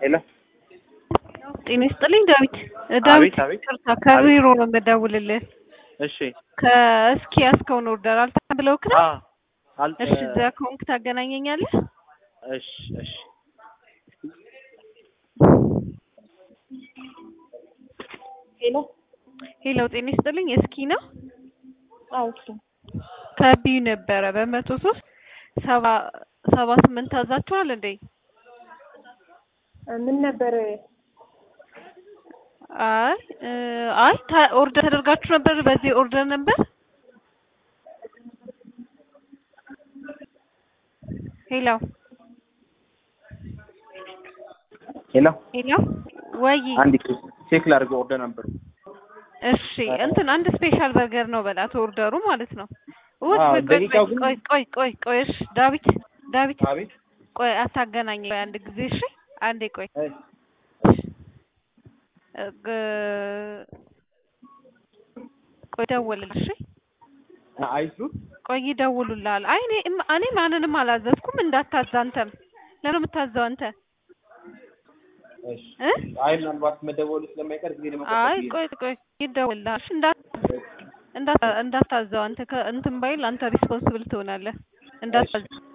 ሄሎ ጤና ይስጥልኝ ዳዊት አቤት አቤት ቅርታ ከቢሮ ነው የምደውልልህ። እሺ ከእስኪ ያስከውን ኦርደር አልተብለውክ ነው? አልተ እሺ እዛ ከሆንክ ታገናኘኛለህ? እሺ እሺ ሄሎ ሄሎ ጤና ይስጥልኝ እስኪ ነው? አዎ እሺ ከቢዩ ነበረ በ103 78 ታዛችኋል እንዴ? ምን ነበር? አይ ኦርደር ተደርጋችሁ ነበር? በዚህ ኦርደር ነበር? ሄሎ ሄሎ ሄሎ ወይ አንድ ቼክ ላድርገው ኦርደር ነበር። እሺ እንትን አንድ ስፔሻል በርገር ነው በላት ኦርደሩ ማለት ነው። ቆይ እሺ ዳዊት አቤት ቆይ አታገናኝ አንድ ጊዜ እሺ አንዴ ቆይ ቆይ ደውልልሽ አይሱ ቆይ ይደውሉልሃል። አይ እኔ ማንንም አላዘዝኩም እንዳታዛንተም ለምን የምታዘው አንተ? እሺ አይ ምናልባት መደወሉ ስለማይቀር ጊዜ ለመቆጠብ አይ ቆይ ይደውልልሃል እንዳታዘው አንተ እንትን ባይል አንተ ሪስፖንሲብል ትሆናለህ እንዳታዘው